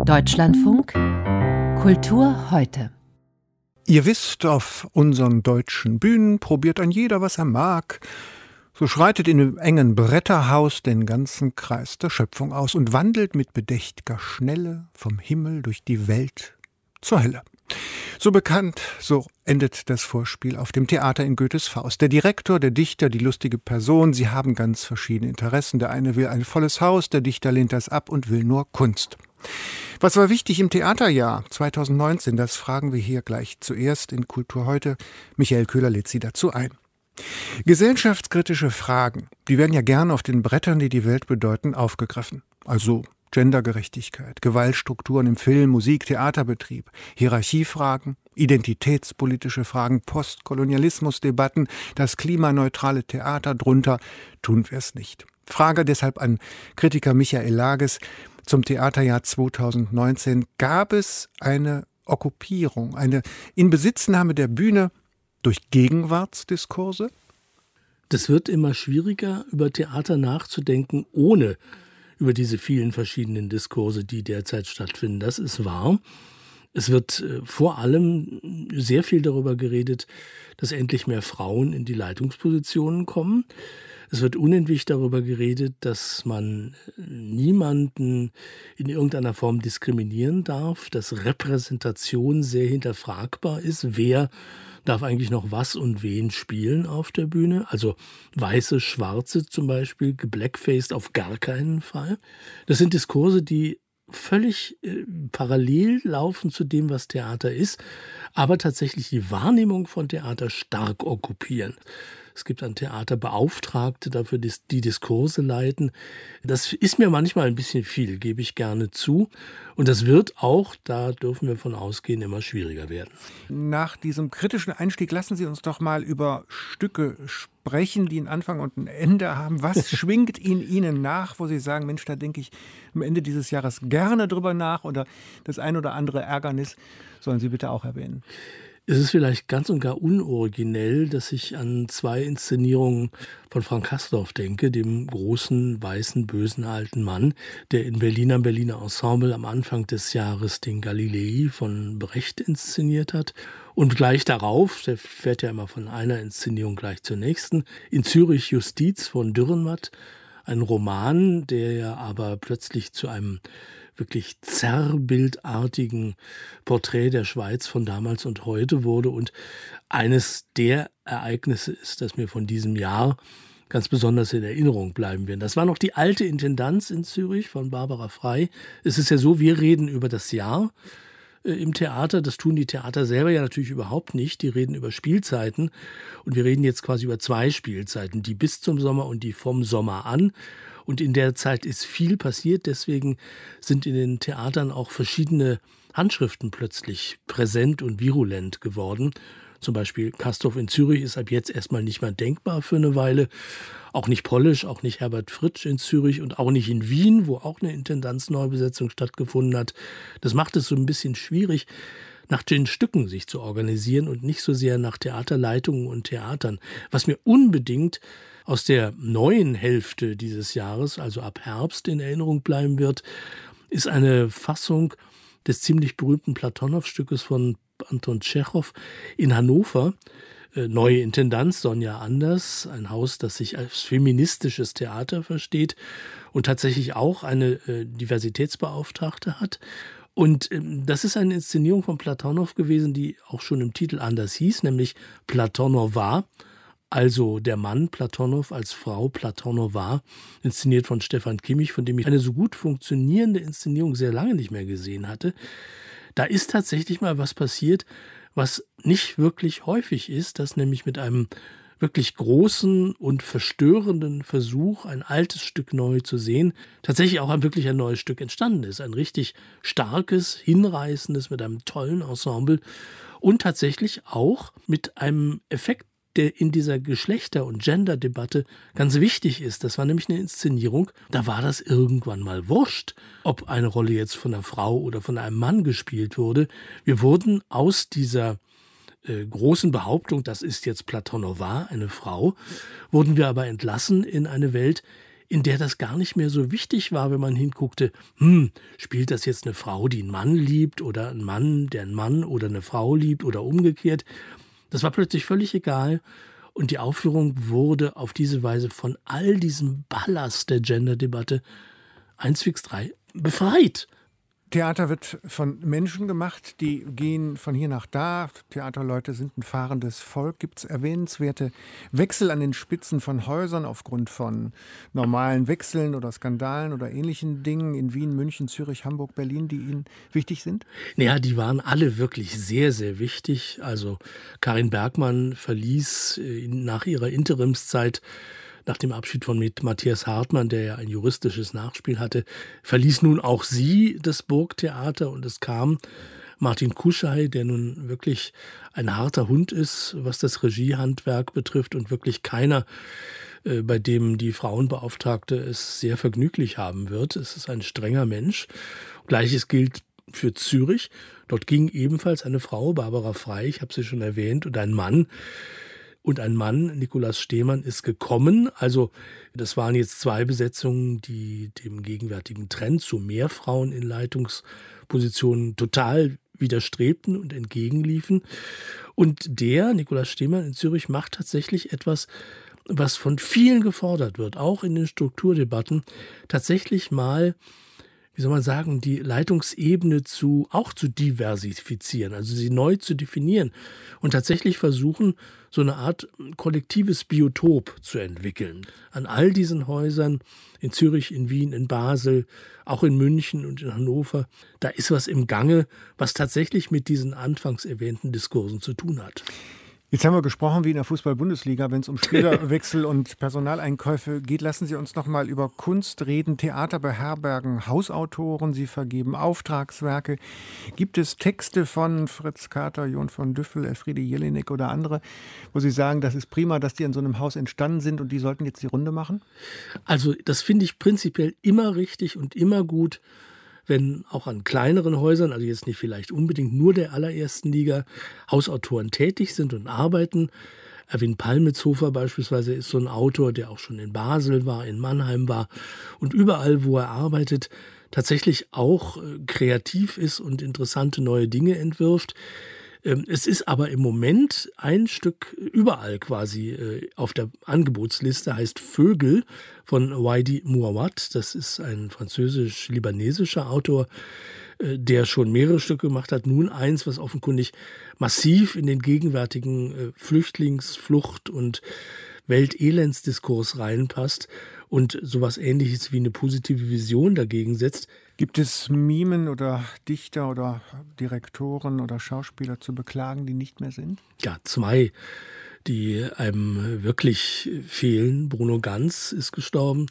Deutschlandfunk Kultur heute. Ihr wisst, auf unseren deutschen Bühnen probiert ein jeder, was er mag. So schreitet in dem engen Bretterhaus den ganzen Kreis der Schöpfung aus und wandelt mit bedächt'ger Schnelle vom Himmel durch die Welt zur Hölle. So bekannt, so endet das Vorspiel auf dem Theater in Goethes Faust. Der Direktor, der Dichter, die lustige Person, sie haben ganz verschiedene Interessen. Der eine will ein volles Haus, der Dichter lehnt das ab und will nur Kunst. Was war wichtig im Theaterjahr 2019? Das fragen wir hier gleich zuerst in Kultur heute. Michael Köhler lädt Sie dazu ein. Gesellschaftskritische Fragen, die werden ja gern auf den Brettern, die die Welt bedeuten, aufgegriffen. Also Gendergerechtigkeit, Gewaltstrukturen im Film, Musik, Theaterbetrieb, Hierarchiefragen, identitätspolitische Fragen, Postkolonialismusdebatten, das klimaneutrale Theater, drunter tun wir es nicht. Frage deshalb an Kritiker Michael Lages zum Theaterjahr 2019. Gab es eine Okkupierung, eine Inbesitznahme der Bühne durch Gegenwartsdiskurse? Das wird immer schwieriger, über Theater nachzudenken, ohne über diese vielen verschiedenen Diskurse, die derzeit stattfinden. Das ist wahr. Es wird vor allem sehr viel darüber geredet, dass endlich mehr Frauen in die Leitungspositionen kommen. Es wird unentwegt darüber geredet, dass man niemanden in irgendeiner Form diskriminieren darf, dass Repräsentation sehr hinterfragbar ist. Wer darf eigentlich noch was und wen spielen auf der Bühne? Also Weiße, Schwarze zum Beispiel, geblackfaced auf gar keinen Fall. Das sind Diskurse, die völlig parallel laufen zu dem, was Theater ist, aber tatsächlich die Wahrnehmung von Theater stark okkupieren. Es gibt dann Theaterbeauftragte dafür, die Diskurse leiten. Das ist mir manchmal ein bisschen viel, gebe ich gerne zu. Und das wird auch, da dürfen wir von ausgehen, immer schwieriger werden. Nach diesem kritischen Einstieg lassen Sie uns doch mal über Stücke sprechen, die einen Anfang und ein Ende haben. Was schwingt in Ihnen nach, wo Sie sagen, Mensch, da denke ich am Ende dieses Jahres gerne drüber nach, oder das ein oder andere Ärgernis sollen Sie bitte auch erwähnen? Es ist vielleicht ganz und gar unoriginell, dass ich an zwei Inszenierungen von Frank Castorf denke, dem großen, weißen, bösen alten Mann, der in Berlin am Berliner Ensemble am Anfang des Jahres den Galilei von Brecht inszeniert hat. Und gleich darauf, der fährt ja immer von einer Inszenierung gleich zur nächsten, in Zürich Justiz von Dürrenmatt, ein Roman, der ja aber plötzlich zu einem wirklich zerrbildartigen Porträt der Schweiz von damals und heute wurde. Und eines der Ereignisse ist, das mir von diesem Jahr ganz besonders in Erinnerung bleiben wird. Das war noch die alte Intendanz in Zürich von Barbara Frei. Es ist ja so, wir reden über das Jahr im Theater. Das tun die Theater selber ja natürlich überhaupt nicht. Die reden über Spielzeiten. Und wir reden jetzt quasi über zwei Spielzeiten, die bis zum Sommer und die vom Sommer an. Und in der Zeit ist viel passiert, deswegen sind in den Theatern auch verschiedene Handschriften plötzlich präsent und virulent geworden. Zum Beispiel Castorf in Zürich ist ab jetzt erstmal nicht mehr denkbar für eine Weile. Auch nicht Polish, auch nicht Herbert Fritsch in Zürich und auch nicht in Wien, wo auch eine Intendanzneubesetzung stattgefunden hat. Das macht es so ein bisschen schwierig, nach den Stücken sich zu organisieren und nicht so sehr nach Theaterleitungen und Theatern. Was mir unbedingt aus der neuen Hälfte dieses Jahres, also ab Herbst, in Erinnerung bleiben wird, ist eine Fassung des ziemlich berühmten Platonow-Stückes von Anton Tschechow in Hannover. Neue Intendanz, Sonja Anders, ein Haus, das sich als feministisches Theater versteht und tatsächlich auch eine Diversitätsbeauftragte hat. Und das ist eine Inszenierung von Platonow gewesen, die auch schon im Titel anders hieß, nämlich Platonowa. Also der Mann Platonow als Frau Platonowa, inszeniert von Stefan Kimmich, von dem ich eine so gut funktionierende Inszenierung sehr lange nicht mehr gesehen hatte. Da ist tatsächlich mal was passiert, was nicht wirklich häufig ist, dass nämlich mit einem wirklich großen und verstörenden Versuch, ein altes Stück neu zu sehen, tatsächlich auch wirklich ein neues Stück entstanden ist. Ein richtig starkes, hinreißendes, mit einem tollen Ensemble und tatsächlich auch mit einem Effekt, der in dieser Geschlechter- und Gender-Debatte ganz wichtig ist. Das war nämlich eine Inszenierung, da war das irgendwann mal wurscht, ob eine Rolle jetzt von einer Frau oder von einem Mann gespielt wurde. Wir wurden aus dieser großen Behauptung, das ist jetzt Platonowa, eine Frau, wurden wir aber entlassen in eine Welt, in der das gar nicht mehr so wichtig war, wenn man hinguckte, spielt das jetzt eine Frau, die einen Mann liebt, oder ein Mann, der einen Mann oder eine Frau liebt oder umgekehrt. Das war plötzlich völlig egal. Und die Aufführung wurde auf diese Weise von all diesem Ballast der Gender-Debatte einzwicks-drei befreit. Theater wird von Menschen gemacht, die gehen von hier nach da. Theaterleute sind ein fahrendes Volk. Gibt es erwähnenswerte Wechsel an den Spitzen von Häusern aufgrund von normalen Wechseln oder Skandalen oder ähnlichen Dingen in Wien, München, Zürich, Hamburg, Berlin, die Ihnen wichtig sind? Naja, die waren alle wirklich sehr, sehr wichtig. Also Karin Bergmann verließ nach ihrer Interimszeit, nach dem Abschied von Matthias Hartmann, der ja ein juristisches Nachspiel hatte, verließ nun auch sie das Burgtheater und es kam Martin Kuschei, der nun wirklich ein harter Hund ist, was das Regiehandwerk betrifft und wirklich keiner, bei dem die Frauenbeauftragte es sehr vergnüglich haben wird. Es ist ein strenger Mensch. Gleiches gilt für Zürich. Dort ging ebenfalls eine Frau, Barbara Frey, ich habe sie schon erwähnt, und ein Mann. Und ein Mann, Nikolaus Stehmann, ist gekommen. Also das waren jetzt 2 Besetzungen, die dem gegenwärtigen Trend zu mehr Frauen in Leitungspositionen total widerstrebten und entgegenliefen. Und der, Nikolaus Stehmann in Zürich, macht tatsächlich etwas, was von vielen gefordert wird, auch in den Strukturdebatten, tatsächlich mal, wie soll man sagen, die Leitungsebene auch zu diversifizieren, also sie neu zu definieren und tatsächlich versuchen, so eine Art kollektives Biotop zu entwickeln. An all diesen Häusern in Zürich, in Wien, in Basel, auch in München und in Hannover, da ist was im Gange, was tatsächlich mit diesen anfangs erwähnten Diskursen zu tun hat. Jetzt haben wir gesprochen wie in der Fußball-Bundesliga, wenn es um Spielerwechsel und Personaleinkäufe geht. Lassen Sie uns noch mal über Kunst reden. Theater beherbergen Hausautoren, sie vergeben Auftragswerke. Gibt es Texte von Fritz Kater, Jon von Düffel, Elfriede Jelinek oder andere, wo Sie sagen, das ist prima, dass die in so einem Haus entstanden sind und die sollten jetzt die Runde machen? Also das finde ich prinzipiell immer richtig und immer gut, wenn auch an kleineren Häusern, also jetzt nicht vielleicht unbedingt nur der allerersten Liga, Hausautoren tätig sind und arbeiten. Erwin Palmitzhofer beispielsweise ist so ein Autor, der auch schon in Basel war, in Mannheim war und überall, wo er arbeitet, tatsächlich auch kreativ ist und interessante neue Dinge entwirft. Es ist aber im Moment ein Stück überall quasi auf der Angebotsliste, heißt Vögel von Waidi Mouawad. Das ist ein französisch-libanesischer Autor, der schon mehrere Stücke gemacht hat. Nun eins, was offenkundig massiv in den gegenwärtigen Flüchtlings-, Flucht- und Weltelendsdiskurs reinpasst und sowas Ähnliches wie eine positive Vision dagegen setzt. Gibt es Mimen oder Dichter oder Direktoren oder Schauspieler zu beklagen, die nicht mehr sind? Ja, 2, die einem wirklich fehlen. Bruno Ganz ist gestorben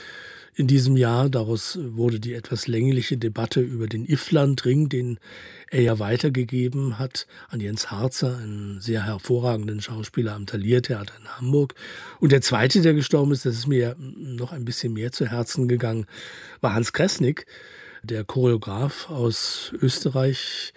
in diesem Jahr. Daraus wurde die etwas längliche Debatte über den Ifflandring, den er ja weitergegeben hat an Jens Harzer, einen sehr hervorragenden Schauspieler am Thalia-Theater in Hamburg. Und der zweite, der gestorben ist, das ist mir noch ein bisschen mehr zu Herzen gegangen, war Hans Kresnik, der Choreograf aus Österreich,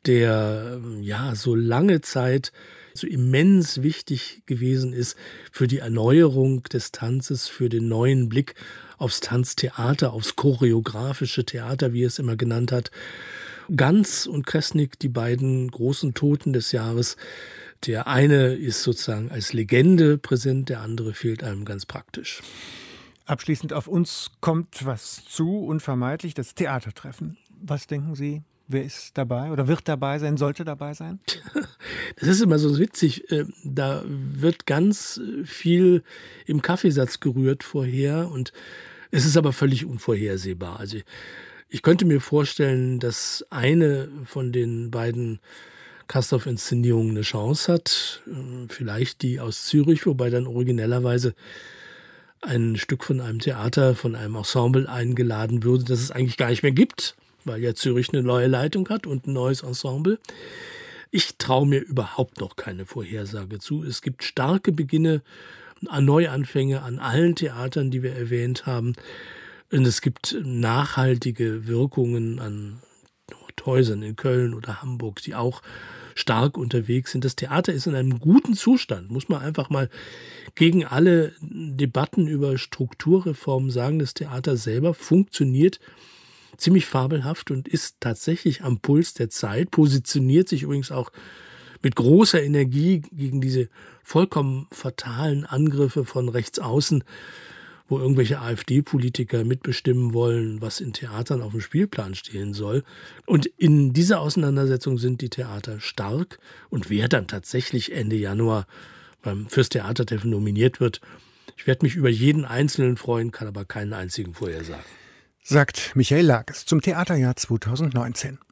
der ja so lange Zeit so immens wichtig gewesen ist für die Erneuerung des Tanzes, für den neuen Blick aufs Tanztheater, aufs choreografische Theater, wie er es immer genannt hat. Ganz und Kresnik, die beiden großen Toten des Jahres. Der eine ist sozusagen als Legende präsent, der andere fehlt einem ganz praktisch. Abschließend, auf uns kommt was zu, unvermeidlich, das Theatertreffen. Was denken Sie? Wer ist dabei oder wird dabei sein, sollte dabei sein? Das ist immer so witzig. Da wird ganz viel im Kaffeesatz gerührt vorher und es ist aber völlig unvorhersehbar. Also ich könnte mir vorstellen, dass eine von den beiden Castorf-Inszenierungen eine Chance hat. Vielleicht die aus Zürich, wobei dann originellerweise ein Stück von einem Theater, von einem Ensemble eingeladen würde, das es eigentlich gar nicht mehr gibt, weil ja Zürich eine neue Leitung hat und ein neues Ensemble. Ich traue mir überhaupt noch keine Vorhersage zu. Es gibt starke Beginne, Neuanfänge an allen Theatern, die wir erwähnt haben. Und es gibt nachhaltige Wirkungen an Häusern in Köln oder Hamburg, die auch stark unterwegs sind. Das Theater ist in einem guten Zustand, muss man einfach mal gegen alle Debatten über Strukturreformen sagen. Das Theater selber funktioniert ziemlich fabelhaft und ist tatsächlich am Puls der Zeit, positioniert sich übrigens auch mit großer Energie gegen diese vollkommen fatalen Angriffe von rechts außen, wo irgendwelche AfD-Politiker mitbestimmen wollen, was in Theatern auf dem Spielplan stehen soll. Und in dieser Auseinandersetzung sind die Theater stark. Und wer dann tatsächlich Ende Januar fürs Theatertreff nominiert wird, ich werde mich über jeden Einzelnen freuen, kann aber keinen einzigen vorhersagen. Sagt Michael Lages zum Theaterjahr 2019.